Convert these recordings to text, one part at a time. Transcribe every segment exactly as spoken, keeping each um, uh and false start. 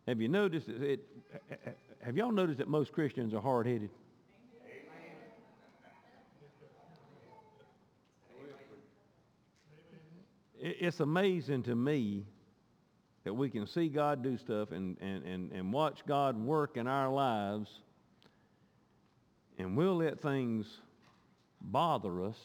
Have you noticed it, it have y'all noticed that most Christians are hard-headed? It, it's amazing to me that we can see God do stuff and, and, and, and watch God work in our lives, and we'll let things bother us.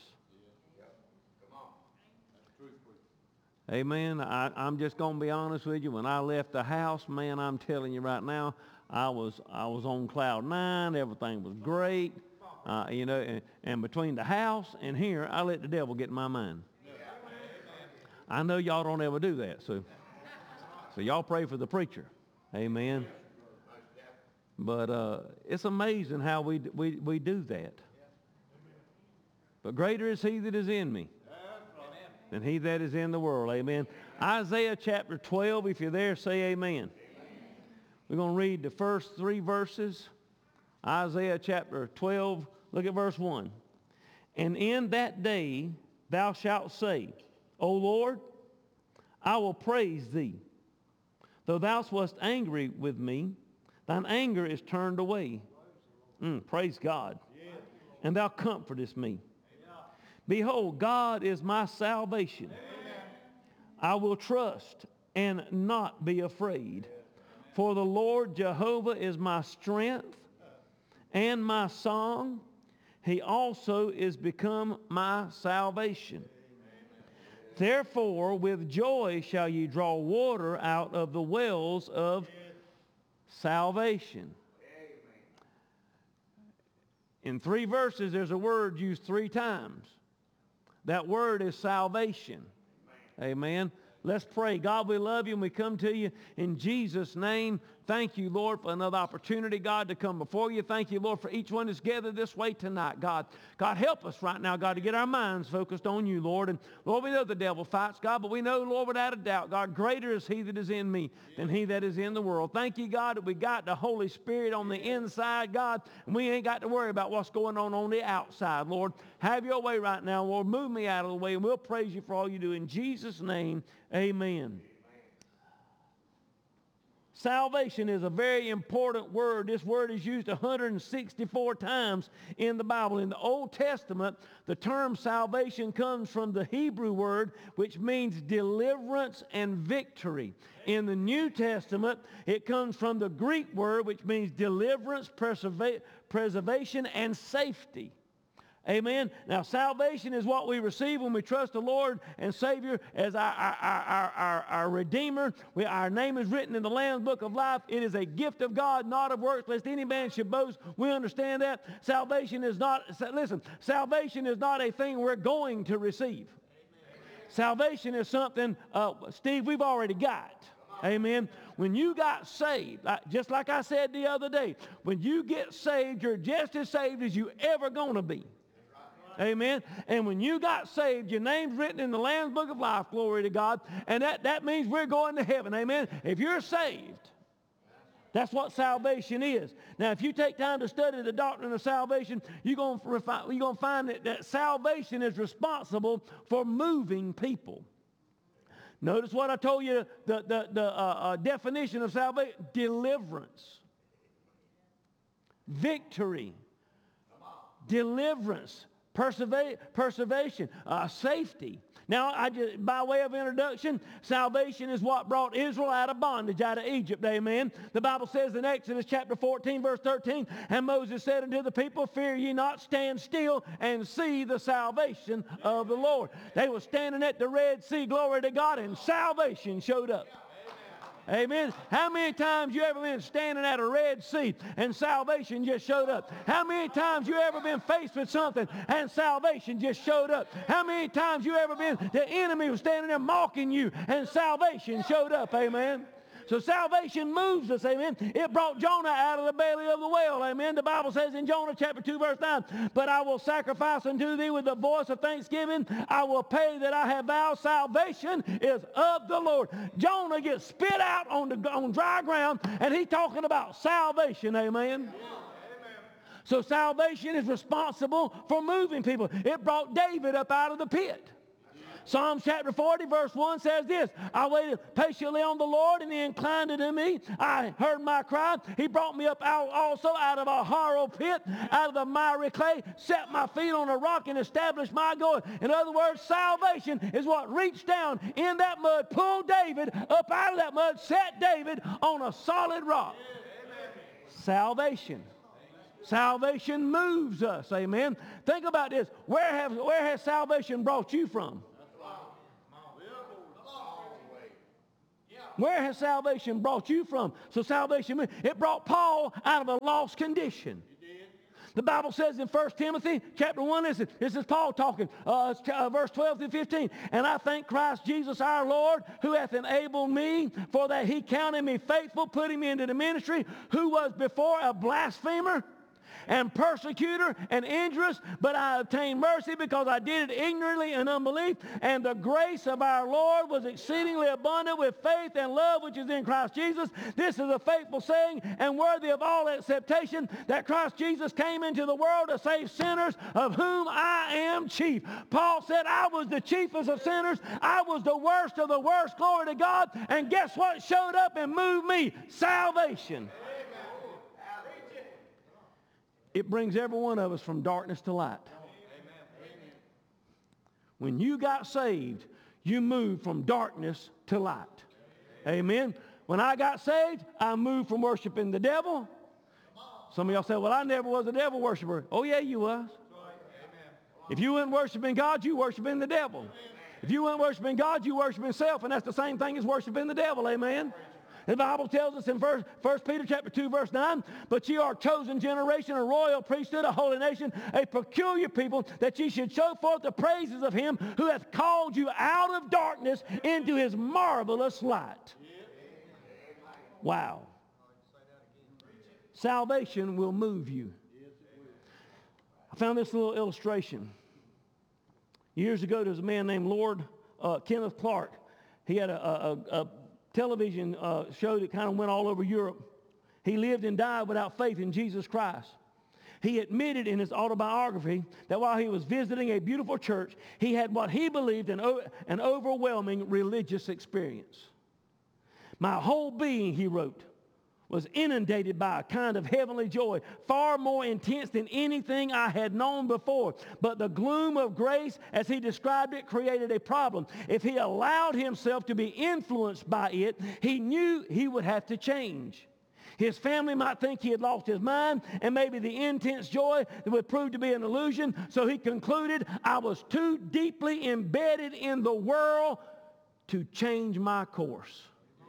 Amen. I, I'm just going to be honest with you. When I left the house, man, I'm telling you right now, I was I was on cloud nine. Everything was great. Uh, you know, and, and between the house and here, I let the devil get in my mind. I know y'all don't ever do that, so so y'all pray for the preacher. Amen. But uh, it's amazing how we, we, we do that. But greater is he that is in me than he that is in the world. Amen. Isaiah chapter twelve, if you're there, say amen. Amen. We're going to read the first three verses. Isaiah chapter twelve, look at verse one. And in that day thou shalt say, O Lord, I will praise thee. Though thou wast angry with me, thine anger is turned away. Mm, praise God. And thou comfortest me. Behold, God is my salvation. I will trust and not be afraid. For the Lord Jehovah is my strength and my song. He also is become my salvation. Therefore, with joy shall ye draw water out of the wells of salvation. In three verses, there's a word used three times. That word is salvation. Amen. Let's pray. God, we love you and we come to you in Jesus' name. Thank you, Lord, for another opportunity, God, to come before you. Thank you, Lord, for each one that's gathered this way tonight, God. God, help us right now, God, to get our minds focused on you, Lord. And, Lord, we know the devil fights, God, but we know, Lord, without a doubt, God, greater is he that is in me than he that is in the world. Thank you, God, that we got the Holy Spirit on the inside, God, and we ain't got to worry about what's going on on the outside, Lord. Have your way right now, Lord. Move me out of the way, and we'll praise you for all you do. In Jesus' name, amen. Salvation is a very important word. This word is used one hundred sixty-four times in the Bible. In the Old Testament, the term salvation comes from the Hebrew word, which means deliverance and victory. In the New Testament, it comes from the Greek word, which means deliverance, preserva- preservation, and safety. Amen. Now, salvation is what we receive when we trust the Lord and Savior as our, our, our, our, our Redeemer. We, our name is written in the Lamb's Book of Life. It is a gift of God, not of works, lest any man should boast. We understand that. Salvation is not, listen, salvation is not a thing we're going to receive. Amen. Salvation is something, uh, Steve, we've already got. Amen. When you got saved, just like I said the other day, when you get saved, you're just as saved as you ever going to be. Amen. And when you got saved, your name's written in the Lamb's Book of Life, glory to God. And that, that means we're going to heaven. Amen. If you're saved, that's what salvation is. Now, if you take time to study the doctrine of salvation, you're going to, refi- you're going to find that, that salvation is responsible for moving people. Notice what I told you, the, the, the uh, uh, definition of salvation: deliverance, victory, deliverance, Perseva- preservation, uh, safety. Now, I just, by way of introduction, salvation is what brought Israel out of bondage, out of Egypt, amen. The Bible says in Exodus chapter fourteen, verse thirteen, and Moses said unto the people, fear ye not, stand still and see the salvation of the Lord. They were standing at the Red Sea, glory to God, and salvation showed up. Amen. How many times you ever been standing at a Red Sea and salvation just showed up? How many times you ever been faced with something and salvation just showed up? How many times you ever been, the enemy was standing there mocking you and salvation showed up? Amen. So salvation moves us, amen. It brought Jonah out of the belly of the whale, amen. The Bible says in Jonah chapter two, verse nine, but I will sacrifice unto thee with the voice of thanksgiving. I will pay that I have vowed. Salvation is of the Lord. Jonah gets spit out on, the, on dry ground, and he's talking about salvation, amen. So salvation is responsible for moving people. It brought David up out of the pit. Psalms chapter forty verse one says this, I waited patiently on the Lord, and he inclined unto me. I heard my cry. He brought me up out also out of a horrible pit, out of the miry clay, set my feet on a rock, and established my going. In other words, salvation is what reached down in that mud, pulled David up out of that mud, set David on a solid rock. Amen. Salvation. Salvation moves us. Amen. Think about this. Where have where has salvation brought you from? Where has salvation brought you from? So salvation, it brought Paul out of a lost condition. The Bible says in First Timothy chapter one, this is, this is Paul talking, uh, uh, verse twelve through fifteen. And I thank Christ Jesus our Lord, who hath enabled me, for that he counted me faithful, putting me into the ministry, who was before a blasphemer and persecutor and injurious, but I obtained mercy because I did it ignorantly and unbelief. And the grace of our Lord was exceedingly abundant with faith and love which is in Christ Jesus. This is a faithful saying and worthy of all acceptation, that Christ Jesus came into the world to save sinners, of whom I am chief. Paul said, I was the chiefest of sinners. I was the worst of the worst. Glory to God. And guess what showed up and moved me? Salvation. It brings every one of us from darkness to light. When you got saved, you moved from darkness to light. Amen. When I got saved, I moved from worshiping the devil. Some of y'all say, well, I never was a devil worshiper. Oh, yeah, you was. If you weren't worshiping God, you worshiping the devil. If you weren't worshiping God, you worshiping self, and that's the same thing as worshiping the devil. Amen. The Bible tells us in First Peter chapter two, verse nine, but ye are a chosen generation, a royal priesthood, a holy nation, a peculiar people, that ye should show forth the praises of him who hath called you out of darkness into his marvelous light. Wow. Salvation will move you. I found this little illustration. Years ago, there was a man named Lord uh, Kenneth Clark. He had a, a, a television uh, show that kind of went all over Europe. He lived and died without faith in Jesus Christ. He admitted in his autobiography that while he was visiting a beautiful church, he had what he believed an, o- an overwhelming religious experience. My whole being, he wrote, was inundated by a kind of heavenly joy, far more intense than anything I had known before. But the gloom of grace, as he described it, created a problem. If he allowed himself to be influenced by it, he knew he would have to change. His family might think he had lost his mind, and maybe the intense joy would prove to be an illusion. So he concluded, I was too deeply embedded in the world to change my course.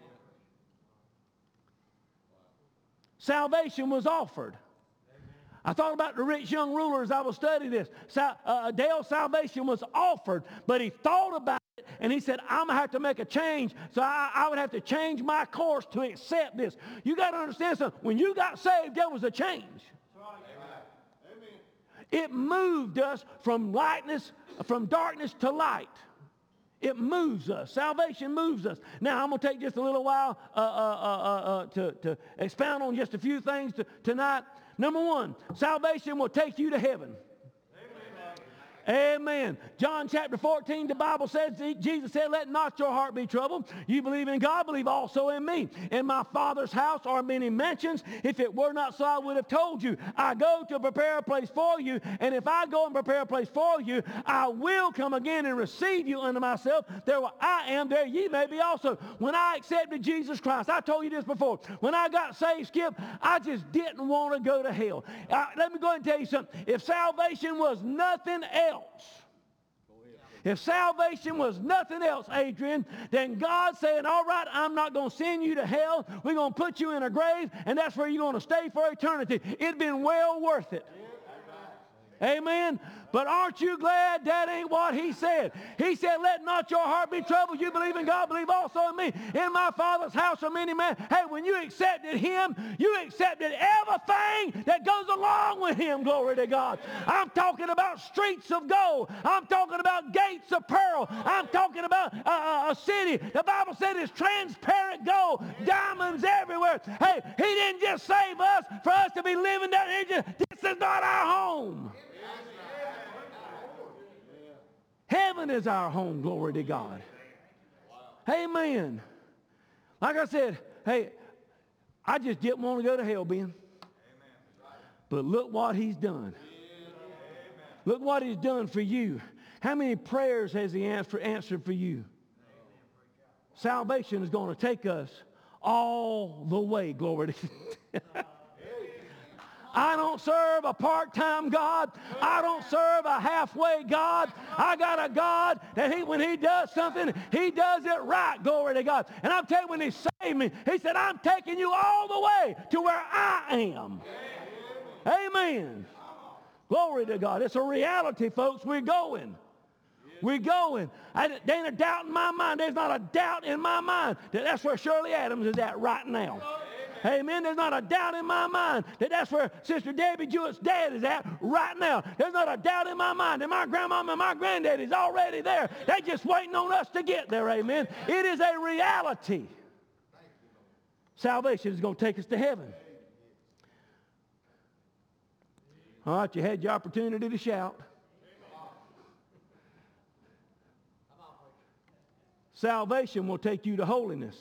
Salvation was offered. I thought about the rich young ruler as I was studying this. Sal, uh, Dale's salvation was offered, but he thought about it, and he said, I'm going to have to make a change, so I, I would have to change my course to accept this. You got to understand something. When you got saved, there was a change. Amen. It moved us from lightness, from darkness to light. It moves us. Salvation moves us. Now, I'm going to take just a little while uh, uh, uh, uh, to, to expound on just a few things to, tonight. Number one, salvation will take you to heaven. Amen. John chapter fourteen, the Bible says, Jesus said, let not your heart be troubled. You believe in God, believe also in me. In my Father's house are many mansions. If it were not so, I would have told you. I go to prepare a place for you. And if I go and prepare a place for you, I will come again and receive you unto myself. There where I am, there ye may be also. When I accepted Jesus Christ, I told you this before. When I got saved, Skip, I just didn't want to go to hell. Uh, let me go ahead and tell you something. If salvation was nothing else, If salvation was nothing else, Adrian, then God saying, all right, I'm not going to send you to hell. We're going to put you in a grave, and that's where you're going to stay for eternity. It'd been well worth it. Amen. But aren't you glad that ain't what he said? He said, let not your heart be troubled. You believe in God, believe also in me. In my Father's house are many men. Hey, when you accepted him, you accepted everything that goes along with him, glory to God. I'm talking about streets of gold. I'm talking about gates of pearl. I'm talking about a, a city. The Bible said it's transparent gold, diamonds everywhere. Hey, he didn't just save us for us to be living down here. This is not our home. Heaven is our home, glory to God. Amen. Like I said, hey, I just didn't want to go to hell, Ben. But look what he's done. Look what he's done for you. How many prayers has he answer, answered for you? Salvation is going to take us all the way, glory to God. I don't serve a part-time God. I don't serve a halfway God. I got a God that he, when he does something, he does it right, glory to God. And I'm telling you, when he saved me, he said, I'm taking you all the way to where I am. Amen. Amen. Glory to God. It's a reality, folks. We're going. We're going. I, there ain't a doubt in my mind. There's not a doubt in my mind that that's where Shirley Adams is at right now. Amen. Amen. There's not a doubt in my mind that that's where Sister Debbie Jewett's dad is at right now. There's not a doubt in my mind that my grandmama and my granddad is already there. They're just waiting on us to get there. Amen. It is a reality. Salvation is going to take us to heaven. All right, you had your opportunity to shout. Salvation will take you to holiness.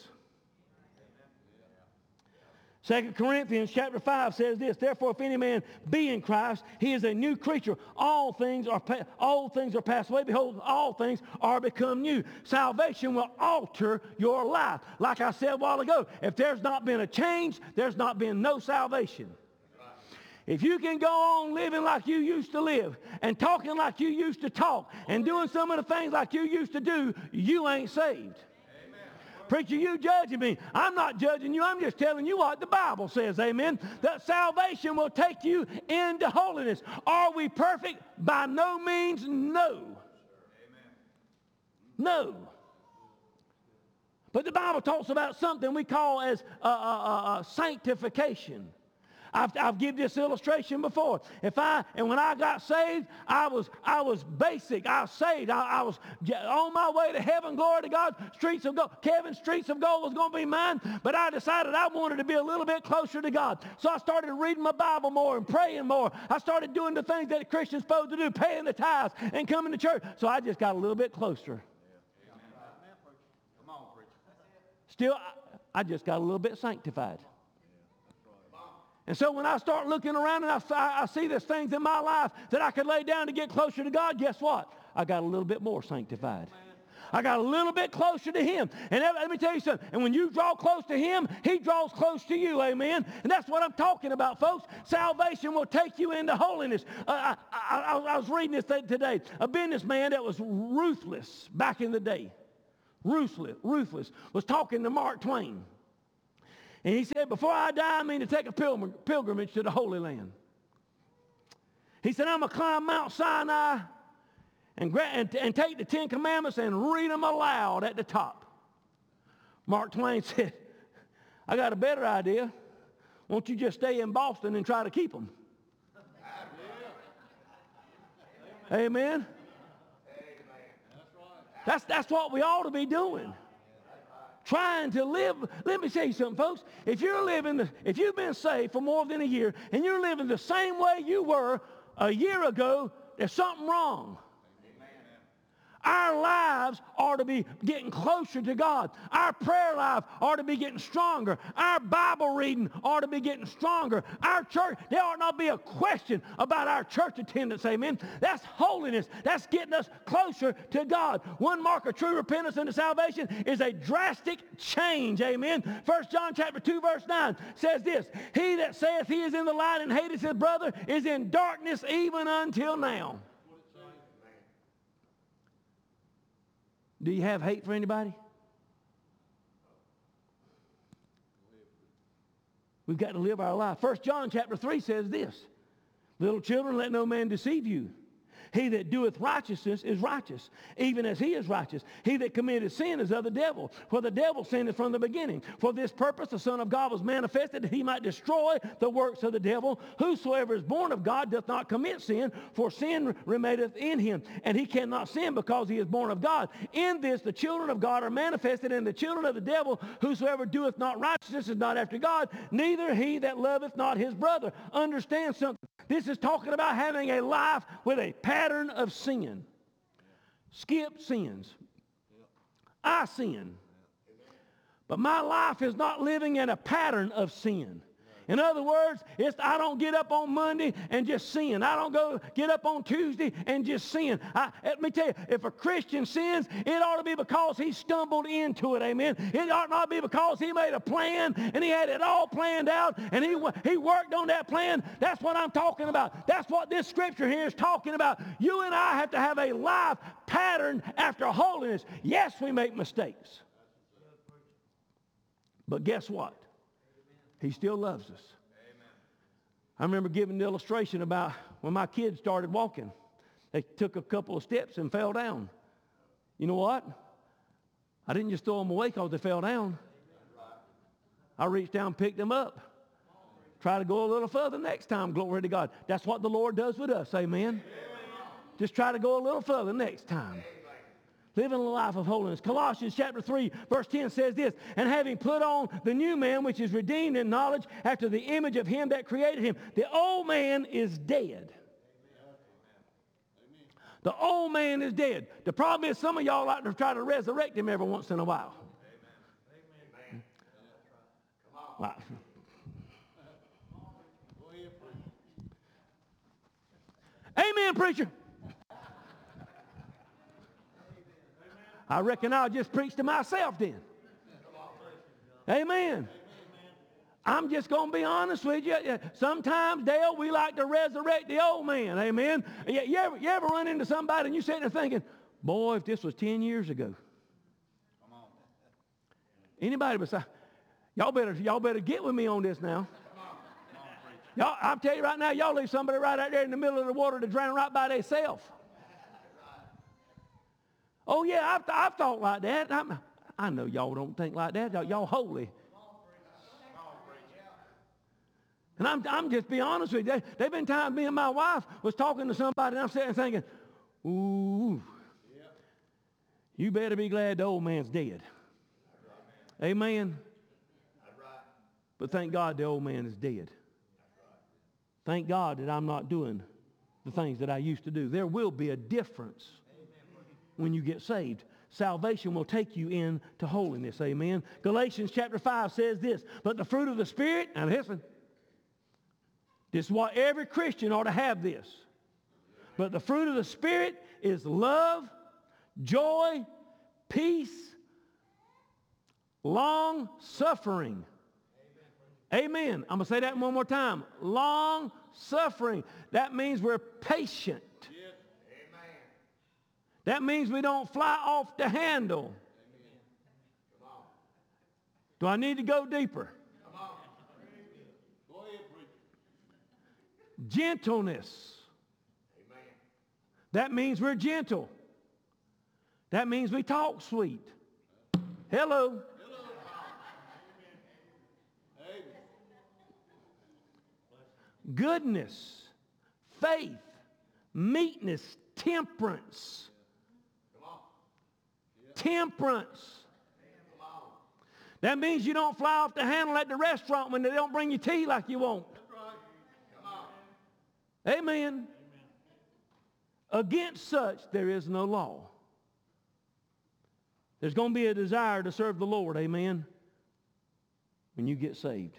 Second Corinthians chapter five says this, therefore if any man be in Christ, he is a new creature. All things are pa- all things are passed away. Behold, all things are become new. Salvation will alter your life. Like I said a while ago, if there's not been a change, there's not been no salvation. If you can go on living like you used to live and talking like you used to talk and doing some of the things like you used to do, you ain't saved. Amen. Preacher, you judging me. I'm not judging you. I'm just telling you what the Bible says. Amen. That salvation will take you into holiness. Are we perfect? By no means, no. Amen. No. But the Bible talks about something we call as uh, uh, uh, sanctification. I've, I've given this illustration before. If I and when I got saved, I was I was basic. I was saved. I, I was on my way to heaven. Glory to God. Streets of gold. Kevin, streets of gold was going to be mine. But I decided I wanted to be a little bit closer to God. So I started reading my Bible more and praying more. I started doing the things that a Christian's supposed to do, paying the tithes and coming to church. So I just got a little bit closer. Still, I, I just got a little bit sanctified. And so when I start looking around and I, I see there's things in my life that I could lay down to get closer to God, guess what? I got a little bit more sanctified. I got a little bit closer to him. And let me tell you something. And when you draw close to him, he draws close to you. Amen. And that's what I'm talking about, folks. Salvation will take you into holiness. Uh, I, I, I was reading this thing today. A businessman that was ruthless back in the day, ruthless, ruthless, was talking to Mark Twain. And he said, before I die, I mean to take a pilgrim, pilgrimage to the Holy Land. He said, I'm going to climb Mount Sinai and, and, and take the Ten Commandments and read them aloud at the top. Mark Twain said, I got a better idea. Won't you just stay in Boston and try to keep them? Amen. Amen. That's, that's what we ought to be doing. Trying to live. Let me tell you something, folks. If you're living, the, if you've been saved for more than a year and you're living the same way you were a year ago, there's something wrong. Our lives ought to be getting closer to God. Our prayer life ought to be getting stronger. Our Bible reading ought to be getting stronger. Our church, there ought not be a question about our church attendance, amen. That's holiness. That's getting us closer to God. One mark of true repentance unto salvation is a drastic change, amen. First John chapter two, verse nine says this, he that saith he is in the light and hateth his brother is in darkness even until now. Do you have hate for anybody? We've got to live our life. First John chapter three says this, little children, let no man deceive you. He that doeth righteousness is righteous, even as he is righteous. He that committed sin is of the devil, for the devil sinned from the beginning. For this purpose the Son of God was manifested, that he might destroy the works of the devil. Whosoever is born of God doth not commit sin, for sin remaineth in him. And he cannot sin because he is born of God. In this the children of God are manifested, and the children of the devil. Whosoever doeth not righteousness is not after God, neither he that loveth not his brother. Understand something. This is talking about having a life with a pattern of sin. Skip sins. I sin. But my life is not living in a pattern of sin. In other words, it's I don't get up on Monday and just sin. I don't go get up on Tuesday and just sin. I, let me tell you, if a Christian sins, it ought to be because he stumbled into it, amen. It ought not be because he made a plan and he had it all planned out and he, he worked on that plan. That's what I'm talking about. That's what this scripture here is talking about. You and I have to have a life pattern after holiness. Yes, we make mistakes. But guess what? He still loves us. Amen. I remember giving the illustration about when my kids started walking. They took a couple of steps and fell down. You know what? I didn't just throw them away because they fell down. I reached down and picked them up. Try to go a little further next time, glory to God. That's what the Lord does with us, amen? Amen. Just try to go a little further next time. Living a life of holiness. Colossians chapter three, verse ten says this, and having put on the new man, which is redeemed in knowledge after the image of him that created him. The old man is dead. Amen. The old man is dead. The problem is some of y'all like to try to resurrect him every once in a while. Amen. Wow. Amen, preacher. I reckon I'll just preach to myself then. Amen. I'm just going to be honest with you. Sometimes, Dale, we like to resurrect the old man. Amen. You ever, you ever run into somebody and you sitting there thinking, boy, if this was ten years ago. Anybody besides? Y'all better, y'all better get with me on this now. Y'all, I'll tell you right now, y'all leave somebody right out there in the middle of the water to drown right by themselves. Oh, yeah, I've, I've thought like that. I'm, I know y'all don't think like that. Y'all, y'all holy. And I'm, I'm just being honest with you. There, there been times me and my wife was talking to somebody and I'm sitting there thinking, ooh, you better be glad the old man's dead. Amen. But thank God the old man is dead. Thank God that I'm not doing the things that I used to do. There will be a difference when you get saved. Salvation will take you into holiness. Amen. Galatians chapter five says this, but the fruit of the Spirit, and listen, this is what every Christian ought to have this. But the fruit of the Spirit is love, joy, peace, long suffering. Amen. Amen. I'm going to say that one more time. Long suffering. That means we're patient. That means we don't fly off the handle. Do I need to go deeper? Go ahead, gentleness. Amen. That means we're gentle. That means we talk sweet. Hello. Hello. Goodness, faith, meekness, temperance. Temperance. That means you don't fly off the handle at the restaurant when they don't bring you tea like you want. Amen. Amen. Against such there is no law. There's going to be a desire to serve the Lord. Amen. When you get saved.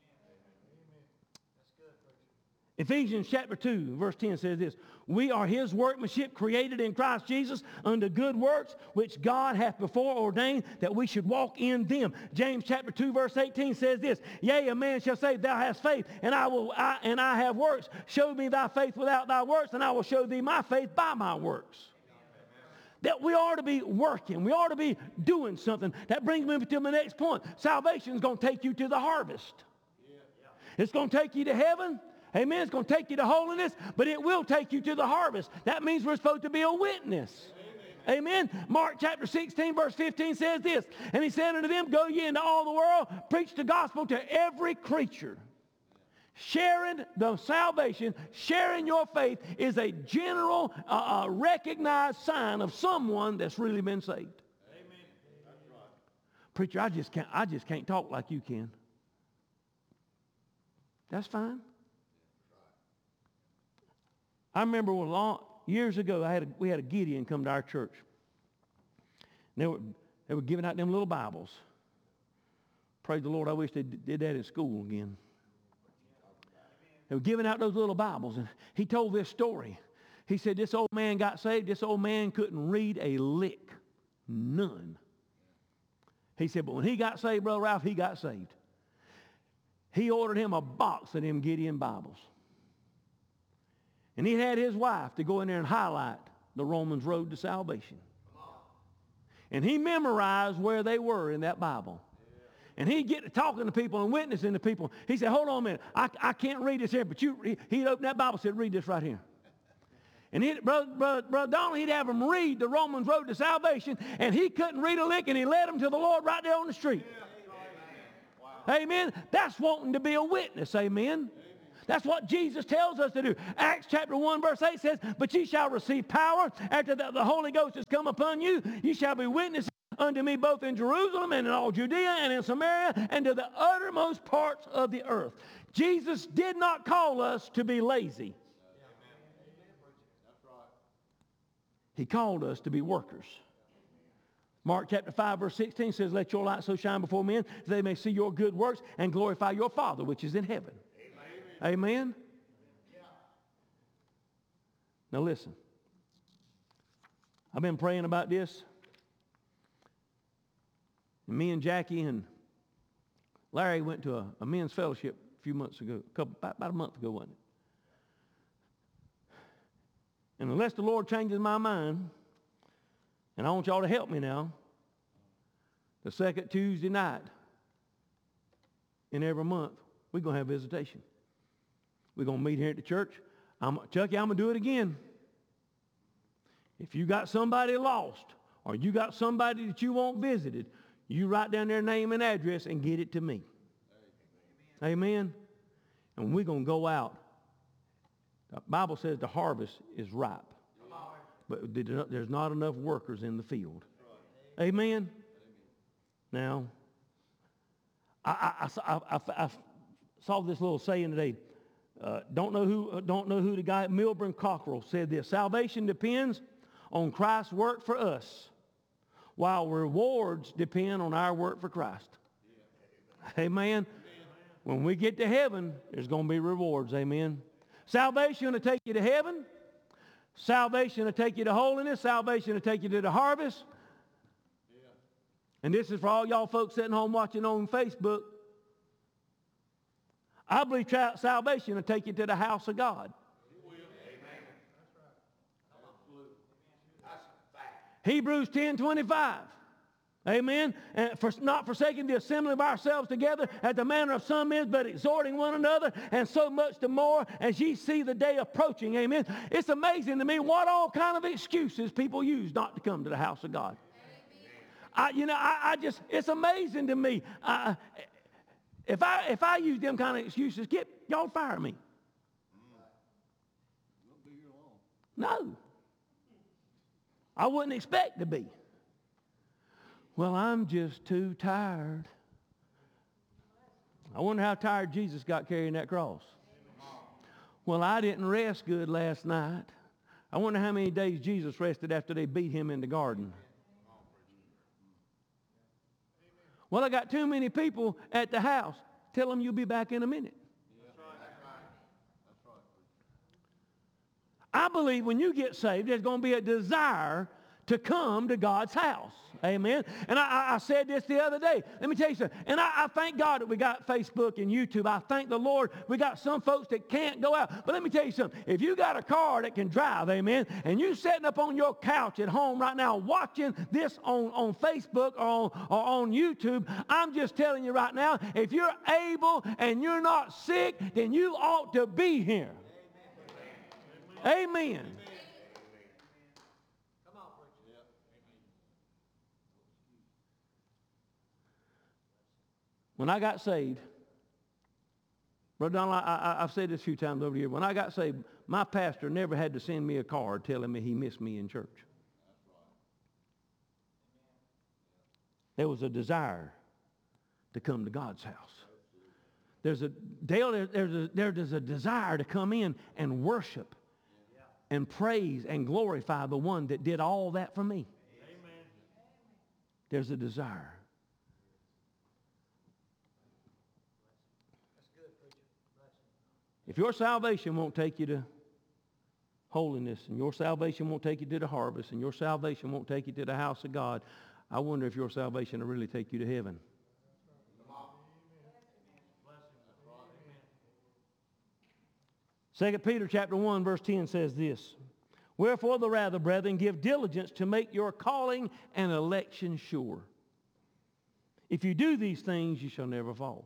Ephesians chapter two, verse ten says this, we are his workmanship created in Christ Jesus unto good works, which God hath before ordained that we should walk in them. James chapter two, verse eighteen says this, yea, a man shall say, thou hast faith, and I will, I, and I have works. Show me thy faith without thy works, and I will show thee my faith by my works. That we ought to be working. We ought to be doing something. That brings me to my next point. Salvation is going to take you to the harvest. It's going to take you to heaven. Amen. It's going to take you to holiness, but it will take you to the harvest. That means we're supposed to be a witness. Amen. Amen. Mark chapter sixteen, verse fifteen says this, and he said unto them, go ye into all the world, preach the gospel to every creature. Sharing the salvation, sharing your faith is a general, uh, uh, recognized sign of someone that's really been saved. Amen. That's right. Preacher, I just can't, I just can't talk like you can. That's fine. I remember a long, years ago, I had a, we had a Gideon come to our church. And they were, they were giving out them little Bibles. Praise the Lord, I wish they did that in school again. They were giving out those little Bibles, and he told this story. He said this old man got saved. This old man couldn't read a lick. None. He said, but when he got saved, Brother Ralph, he got saved. He ordered him a box of them Gideon Bibles. And he had his wife to go in there and highlight the Romans Road to Salvation. And he memorized where they were in that Bible. And he'd get to talking to people and witnessing to people. He said, hold on a minute. I, I can't read this here, but you, he'd open that Bible and said, read this right here. And he'd, Brother, Brother, Brother Donald, he'd have him read the Romans Road to Salvation, and he couldn't read a lick, and he led him to the Lord right there on the street. Amen. Amen. That's wanting to be a witness. Amen. Amen. That's what Jesus tells us to do. Acts chapter one verse eight says, but ye shall receive power after that the Holy Ghost has come upon you. You shall be witnesses unto me both in Jerusalem and in all Judea and in Samaria and to the uttermost parts of the earth. Jesus did not call us to be lazy. He called us to be workers. Mark chapter five verse sixteen says, let your light so shine before men that they may see your good works and glorify your Father which is in heaven. Amen. Amen? Yeah. Now listen. I've been praying about this. And me and Jackie and Larry went to a, a men's fellowship a few months ago, a couple, about, about a month ago, wasn't it? And unless the Lord changes my mind, and I want y'all to help me now, the second Tuesday night in every month, we're going to have visitation. We're going to meet here at the church. I'm, Chucky, I'm going to do it again. If you got somebody lost, or you got somebody that you want visited, you write down their name and address and get it to me. Amen. Amen. And we're going to go out. The Bible says the harvest is ripe, but there's not enough workers in the field. Amen? Now, I, I, I, I, I saw this little saying today. Uh, don't know who, don't know who the guy, Milburn Cockrell said this. Salvation depends on Christ's work for us, while rewards depend on our work for Christ. Amen? When we get to heaven, there's going to be rewards. Amen? Salvation will take you to heaven. Salvation will take you to holiness. Salvation will take you to the harvest. Yeah. And this is for all y'all folks sitting home watching on Facebook. I believe tra- salvation will take you to the house of God. It will. Amen. That's right. Hebrews ten twenty-five. Amen. And for not forsaking the assembly of ourselves together as the manner of some is, but exhorting one another, and so much the more as ye see the day approaching. Amen. It's amazing to me what all kind of excuses people use not to come to the house of God. I, you know, I, I just, it's amazing to me. I, if I if I use them kind of excuses, get y'all fire me. No. I wouldn't expect to be. Well, I'm just too tired. I wonder how tired Jesus got carrying that cross. Well, I didn't rest good last night. I wonder how many days Jesus rested after they beat him in the garden. Well, I got too many people at the house. Tell them you'll be back in a minute. I believe when you get saved, there's going to be a desire to come to God's house. Amen. And I, I said this the other day. Let me tell you something. And I, I thank God that we got Facebook and YouTube. I thank the Lord we got some folks that can't go out. But let me tell you something. If you got a car that can drive, amen, and you sitting up on your couch at home right now watching this on, on Facebook or on, or on YouTube, I'm just telling you right now, if you're able and you're not sick, then you ought to be here. Amen. Amen. Amen. When I got saved, Brother Donald, I, I, I've said this a few times over the years. When I got saved, my pastor never had to send me a card telling me he missed me in church. There was a desire to come to God's house. There's a, Dale, there's a, there's a desire to come in and worship. and praise and glorify the one that did all that for me. Amen. There's a desire. If your salvation won't take you to holiness, and your salvation won't take you to the harvest, and your salvation won't take you to the house of God, I wonder if your salvation will really take you to heaven. Second Peter chapter one verse ten says this, wherefore the rather, brethren, give diligence to make your calling and election sure. If you do these things, you shall never fall.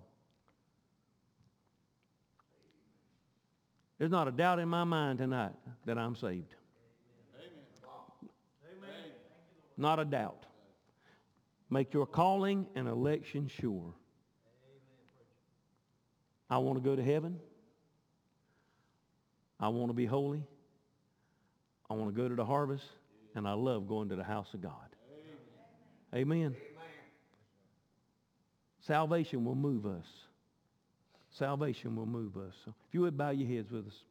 There's not a doubt in my mind tonight that I'm saved. Amen. Not a doubt. Make your calling and election sure. I want to go to heaven. I want to be holy. I want to go to the harvest. And I love going to the house of God. Amen. Amen. Salvation will move us. Salvation will move us. So if you would bow your heads with us.